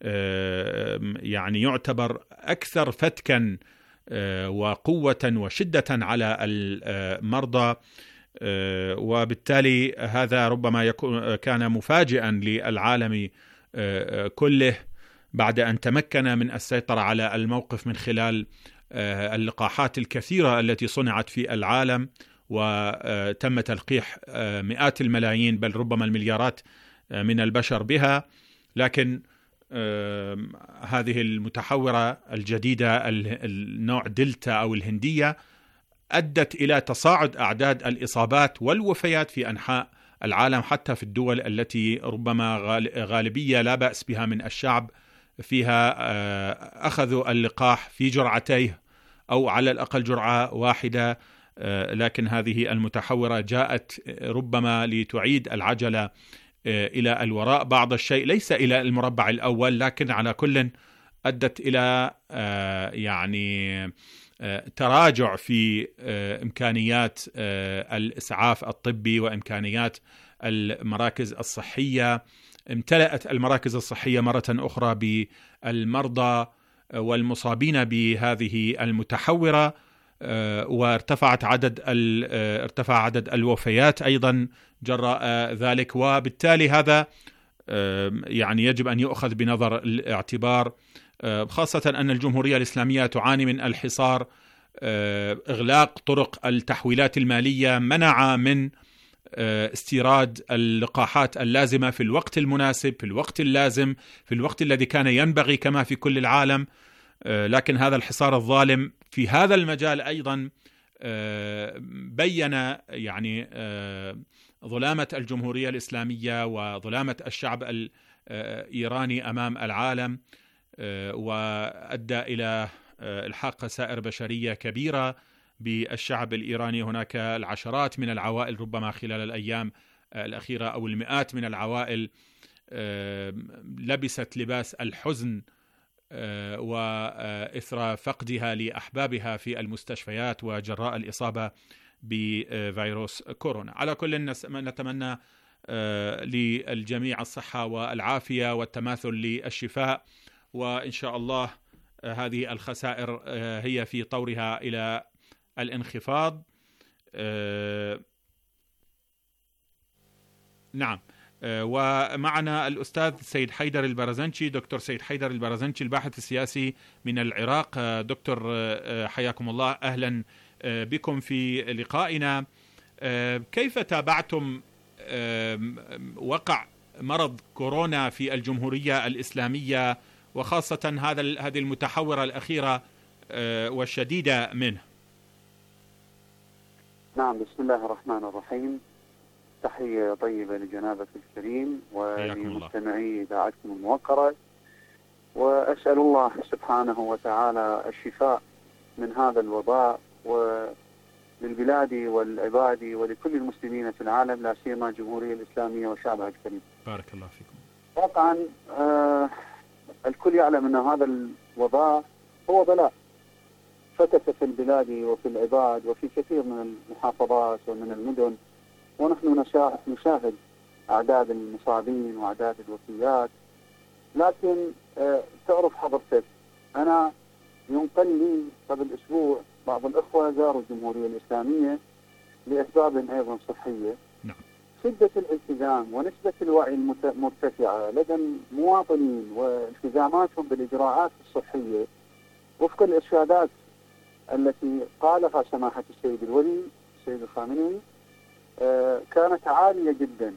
يعني يعتبر أكثر فتكا وقوة وشدة على المرضى، وبالتالي هذا ربما يكون كان مفاجئا للعالم كله بعد أن تمكن من السيطرة على الموقف من خلال اللقاحات الكثيرة التي صنعت في العالم، وتم تلقيح مئات الملايين بل ربما المليارات من البشر بها. لكن هذه المتحورة الجديدة النوع دلتا أو الهندية أدت إلى تصاعد أعداد الإصابات والوفيات في أنحاء العالم، حتى في الدول التي ربما غالبية لا بأس بها من الشعب فيها أخذوا اللقاح في جرعتيه أو على الأقل جرعة واحدة. لكن هذه المتحورة جاءت ربما لتعيد العجلة إلى الوراء بعض الشيء، ليس إلى المربع الأول، لكن على كل أدت إلى يعني تراجع في إمكانيات الإسعاف الطبي وإمكانيات المراكز الصحية. امتلأت المراكز الصحية مرة أخرى بالمرضى والمصابين بهذه المتحورة، وارتفعت عدد ارتفع عدد الوفيات أيضا جراء ذلك، وبالتالي هذا يعني يجب أن يؤخذ بنظر الاعتبار، خاصة أن الجمهورية الإسلامية تعاني من الحصار. إغلاق طرق التحويلات المالية منع من استيراد اللقاحات اللازمة في الوقت المناسب، في الوقت اللازم، في الوقت الذي كان ينبغي كما في كل العالم. لكن هذا الحصار الظالم في هذا المجال أيضا بين يعني ظلامة الجمهورية الإسلامية وظلامة الشعب الإيراني أمام العالم، وأدى إلى الحاق خسائر بشرية كبيرة بالشعب الإيراني. هناك العشرات من العوائل ربما خلال الأيام الأخيرة أو المئات من العوائل لبست لباس الحزن وإثر فقدها لأحبابها في المستشفيات وجراء الإصابة بفيروس كورونا. على كل نتمنى للجميع الصحة والعافية والتماثل للشفاء، وإن شاء الله هذه الخسائر هي في طورها إلى الانخفاض. نعم. ومعنا الأستاذ سيد حيدر البرزنشي، دكتور سيد حيدر البرزنشي الباحث السياسي من العراق. دكتور حياكم الله، أهلا بكم في لقائنا. كيف تابعتم وقع مرض كورونا في الجمهورية الإسلامية، وخاصة هذا هذه المتحورة الأخيرة والشديدة منه؟ نعم، بسم الله الرحمن الرحيم. تحية طيبة لجنابك الكريم ولمستمعي إذاعتكم الموقرة، وأسأل الله سبحانه وتعالى الشفاء من هذا الوباء وللبلاد والعباد ولكل المسلمين في العالم، لا سيما الجمهورية الإسلامية وشعبها الكريم. بارك الله فيكم. طبعا آه الكل يعلم أن هذا الوباء هو بلاء فتك في البلاد وفي العباد وفي كثير من المحافظات ومن المدن، ونحن نشاهد أعداد المصابين وأعداد الوفيات. لكن آه تعرف حضرتك، أنا ينقل لي قبل أسبوع بعض الأخوة زاروا الجمهورية الإسلامية لأسباب أيضا صحية. نعم. شدة الالتزام ونسبة الوعي المرتفعة لدى المواطنين والتزاماتهم بالإجراءات الصحية وفق الإرشادات التي قالها سماحة السيد الولي السيد الخامنئي آه كانت عالية جدا،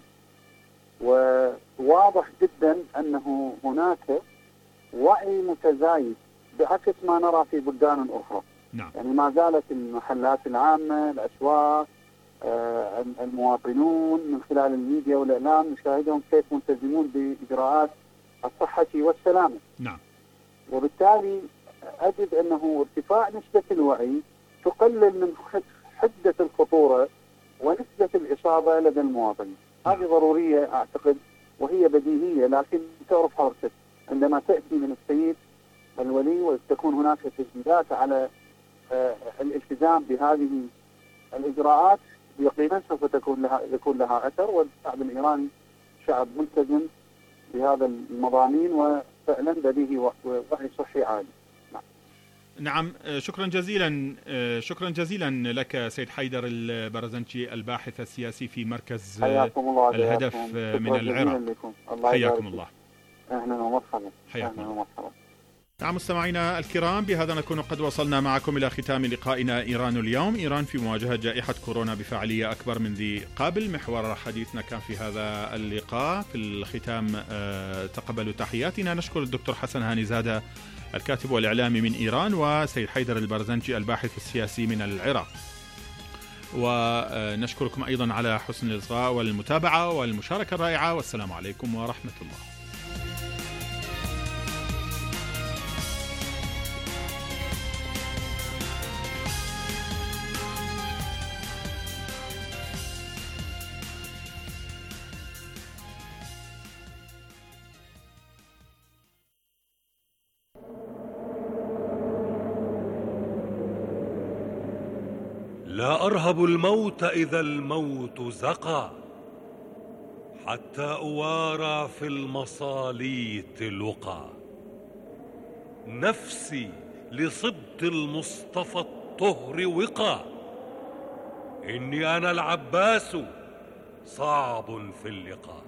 وواضح جدا أنه هناك وعي متزايد بعكس ما نرى في بلدان أخرى. نعم. يعني ما زالت المحلات العامة، الأسواق، آه المواطنون من خلال الميديا والإعلام نشاهدهم كيف ملتزمون بإجراءات الصحة والسلامة. نعم. وبالتالي أجد أنه ارتفاع نسبة الوعي تقلل من حدة الخطورة ونسبة الإصابة لدى المواطنين. نعم. هذه ضرورية أعتقد وهي بديهية، لكن تعرف حضرتك عندما تأتي من السيد الولي وتكون هناك تجديدات على آه الالتزام بهذه الإجراءات، يقينا سوف تكون لها يكون لها أثر، والشعب الإيراني شعب ملتزم بهذا المضامين وفعلا لديه وعي صحي عالي. نعم. نعم، شكرا جزيلا شكرا جزيلا لك سيد حيدر البرزنشي الباحث السياسي في مركز الله الهدف من العراق. حياكم الله. أهلا ومرحبا. حياكم الله. نعم مستمعينا الكرام، بهذا نكون قد وصلنا معكم إلى ختام لقائنا إيران اليوم. إيران في مواجهة جائحة كورونا بفعالية أكبر من ذي قبل، محور حديثنا كان في هذا اللقاء. في الختام تقبلوا تحياتنا. نشكر الدكتور حسن هاني زادة الكاتب والإعلامي من إيران، وسيد حيدر البرزنشي الباحث السياسي من العراق، ونشكركم أيضا على حسن الإصغاء والمتابعة والمشاركة الرائعة، والسلام عليكم ورحمة الله. لا أرهب الموت إذا الموت زقى، حتى أوارى في المصاليت لقى. نفسي لصبط المصطفى الطهر وقى، إني أنا العباس صعب في اللقاء.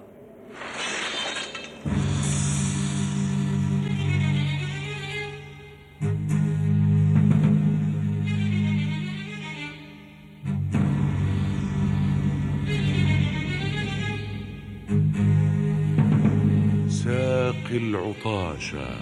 ساقي العطاشا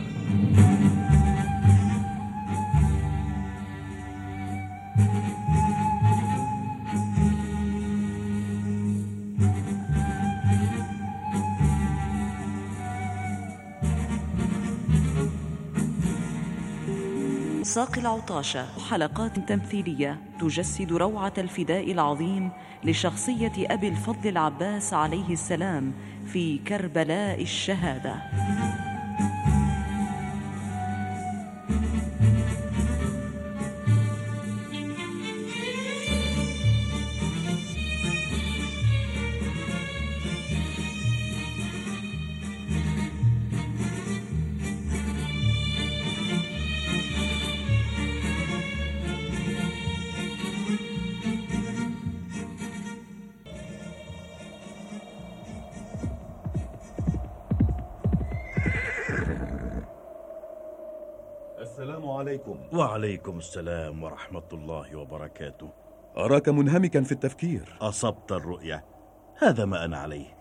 ساقي العطاشة، حلقات تمثيلية تجسد روعة الفداء العظيم لشخصية أبي الفضل العباس عليه السلام في كربلاء الشهادة. السلام عليكم. وعليكم السلام ورحمة الله وبركاته. أراك منهمكا في التفكير. أصبت الرؤية، هذا ما أنا عليه.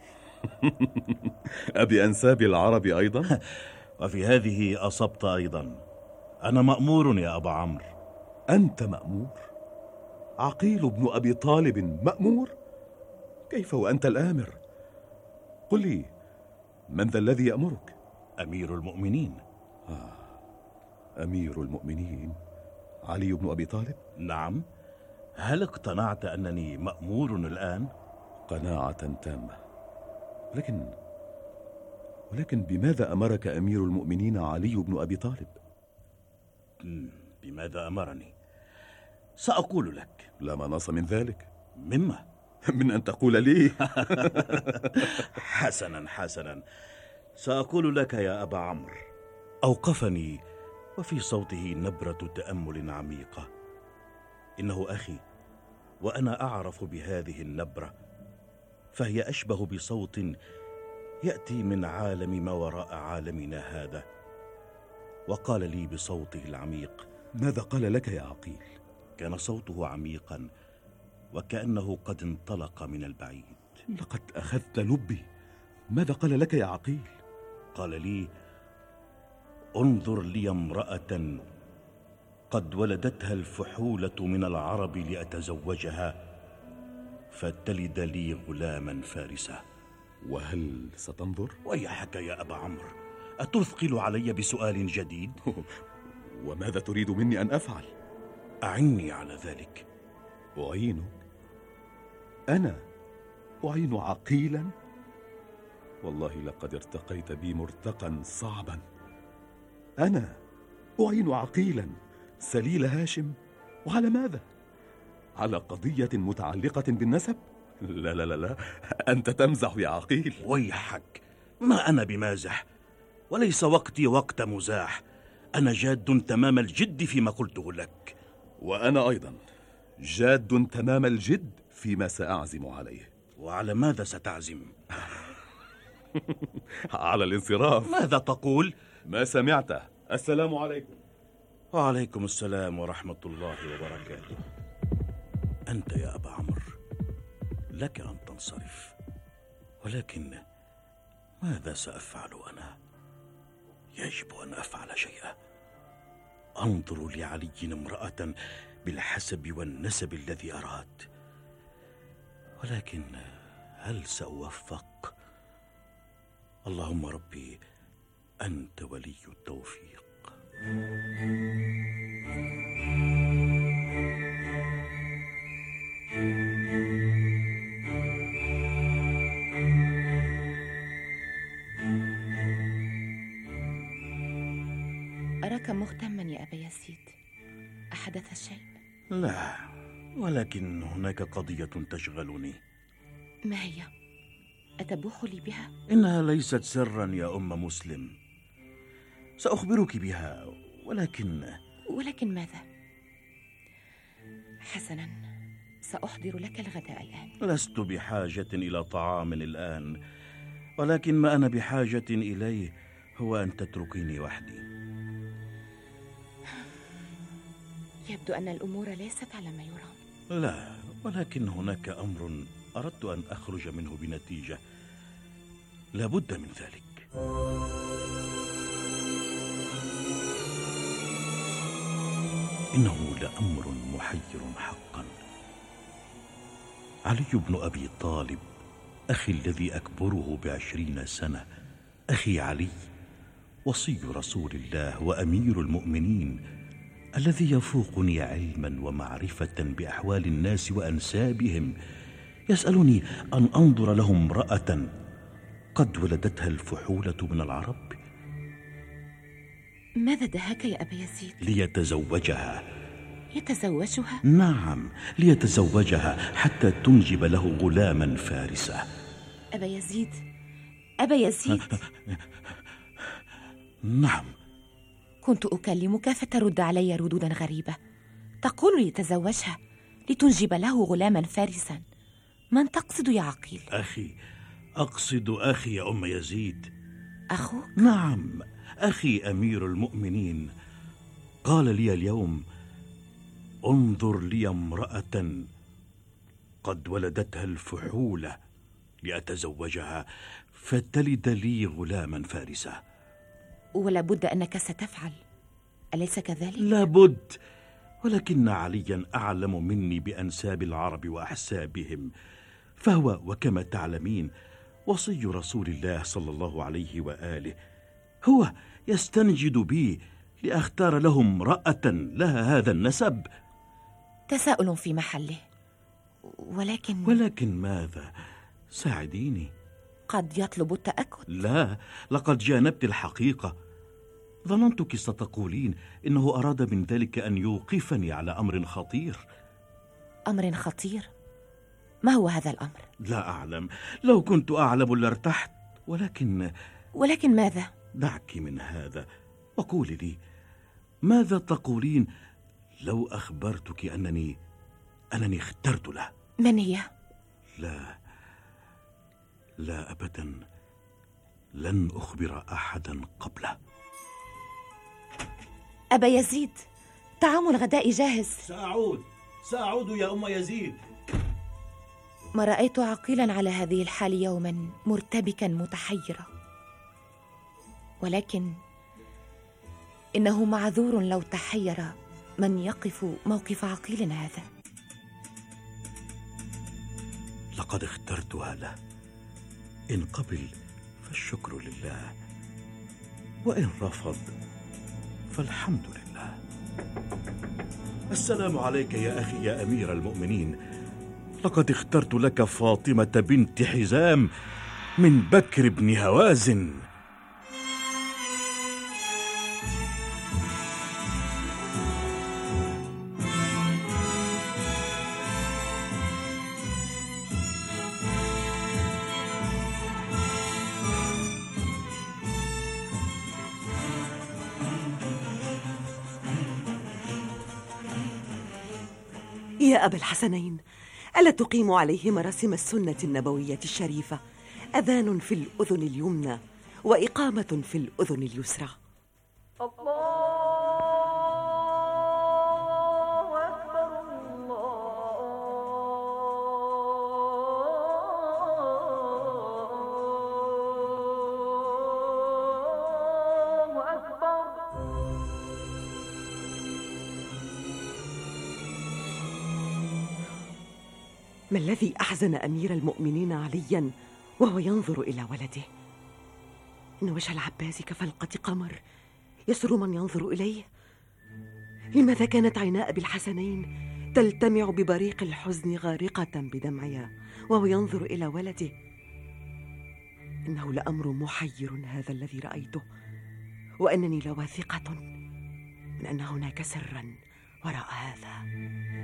أبي أنساب العرب أيضا؟ وفي هذه أصبت أيضا. أنا مأمور يا أبا عمرو. أنت مأمور؟ عقيل بن أبي طالب مأمور؟ كيف وأنت الآمر؟ قل لي، من ذا الذي يأمرك؟ أمير المؤمنين. آه. أمير المؤمنين علي بن أبي طالب؟ نعم. هل اقتنعت أنني مأمور الآن؟ قناعة تامة. ولكن ولكن بماذا أمرك أمير المؤمنين علي بن أبي طالب؟ بماذا أمرني؟ سأقول لك. لا مناص من ذلك. مما؟ من أن تقول لي. حسنا حسنا، سأقول لك يا أبا عمرو. أوقفني وفي صوته نبرة تأمل عميقة. إنه أخي، وأنا أعرف بهذه النبرة، فهي أشبه بصوت يأتي من عالم ما وراء عالمنا هذا. وقال لي بصوته العميق: ماذا قال لك يا عقيل؟ كان صوته عميقا وكأنه قد انطلق من البعيد. لقد أخذت لبي. ماذا قال لك يا عقيل؟ قال لي: انظر لي امرأة قد ولدتها الفحولة من العرب لأتزوجها، فتلد لي غلاما فارسا. وهل ستنظر؟ ويحك يا أبا عمرو، أتثقل علي بسؤال جديد؟ وماذا تريد مني أن أفعل؟ أعني على ذلك. أعينك؟ أنا أعين عقيلا؟ والله لقد ارتقيت بي مرتقا صعبا. أنا أعين عقيلا سليل هاشم، وعلى ماذا؟ على قضية متعلقة بالنسب؟ لا لا لا لا، أنت تمزح يا عقيل. ويحك، ما أنا بمازح، وليس وقتي وقت مزاح. أنا جاد تمام الجد فيما قلته لك. وأنا أيضا جاد تمام الجد فيما سأعزم عليه. وعلى ماذا ستعزم؟ على الانصراف. ماذا تقول؟ ما سمعته. السلام عليكم. وعليكم السلام ورحمة الله وبركاته. أنت يا أبا عمرو لك أن تنصرف، ولكن ماذا سأفعل أنا؟ يجب أن أفعل شيئا. أنظر لعلي امرأة بالحسب والنسب الذي أراد، ولكن هل سأوفق؟ اللهم ربي أنت ولي التوفيق. أراك مهتما يا أبا يزيد، أحدث شيء؟ لا، ولكن هناك قضية تشغلني. ما هي؟ أتبوح لي بها؟ إنها ليست سرا يا أم مسلم، سأخبرك بها، ولكن ولكن ماذا؟ حسنا، سأحضر لك الغداء الآن. لست بحاجة إلى طعام الآن، ولكن ما أنا بحاجة إليه هو أن تتركيني وحدي. يبدو أن الأمور ليست على ما يرام. لا، ولكن هناك أمر أردت أن أخرج منه بنتيجة، لا بد من ذلك. إنه لأمر محير حقا. علي بن أبي طالب، أخي الذي أكبره بعشرين سنة، أخي علي وصي رسول الله وأمير المؤمنين، الذي يفوقني علما ومعرفة بأحوال الناس وأنسابهم، يسألني أن أنظر له امرأة قد ولدتها الفحولة من العرب. ماذا دهاك يا أبا يزيد؟ ليتزوجها. يتزوجها؟ نعم، ليتزوجها حتى تنجب له غلاما فارسا. أبا يزيد، أبا يزيد. نعم. كنت أكلمك فترد علي ردودا غريبة، تقول ليتزوجها لتنجب له غلاما فارسا. من تقصد يا عقيل؟ أخي، أقصد أخي يا أم يزيد. أخوك؟ نعم، أخي أمير المؤمنين. قال لي اليوم: انظر لي امرأة قد ولدتها الفحولة لأتزوجها فتلد لي غلاما فارسا. ولا بد أنك ستفعل، أليس كذلك؟ لا بد، ولكن عليا أعلم مني بأنساب العرب وأحسابهم، فهو وكما تعلمين وصي رسول الله صلى الله عليه وآله، هو يستنجد بي لأختار له امرأة لها هذا النسب. تساؤل في محله، ولكن ولكن ماذا؟ ساعديني. قد يطلب التأكد. لا، لقد جانبت الحقيقة. ظننتك ستقولين إنه أراد من ذلك أن يوقفني على أمر خطير. أمر خطير؟ ما هو هذا الأمر؟ لا أعلم، لو كنت أعلم لارتحت، ولكن ولكن ماذا؟ دعك من هذا وقولي لي، ماذا تقولين لو أخبرتك أنني أنني اخترت له؟ من هي؟ لا لا أبدا، لن أخبر أحدا قبله. أبا يزيد، طعام الغداء جاهز. سأعود سأعود يا أم يزيد. ما رأيت عقيلا على هذه الحال يوما، مرتبكا متحيرا، ولكن إنه معذور لو تحير من يقف موقف عقيل هذا. لقد اخترتها له، إن قبل فالشكر لله، وإن رفض فالحمد لله. السلام عليك يا أخي يا أمير المؤمنين، لقد اخترت لك فاطمة بنت حزام من بكر بن هوازن. يا أبا الحسنين، ألا تقيم عليه مراسم السنة النبوية الشريفة؟ أذان في الأذن اليمنى وإقامة في الأذن اليسرى. ما الذي أحزن أمير المؤمنين عليا وهو ينظر إلى ولده؟ إن وجه العباس كفلقة قمر يسر من ينظر إليه. لماذا كانت عينا أبي الحسنين تلتمع ببريق الحزن غارقة بدمعها وهو ينظر إلى ولده؟ إنه لأمر محير هذا الذي رأيته، وأنني لواثقة من أن هناك سرا وراء هذا.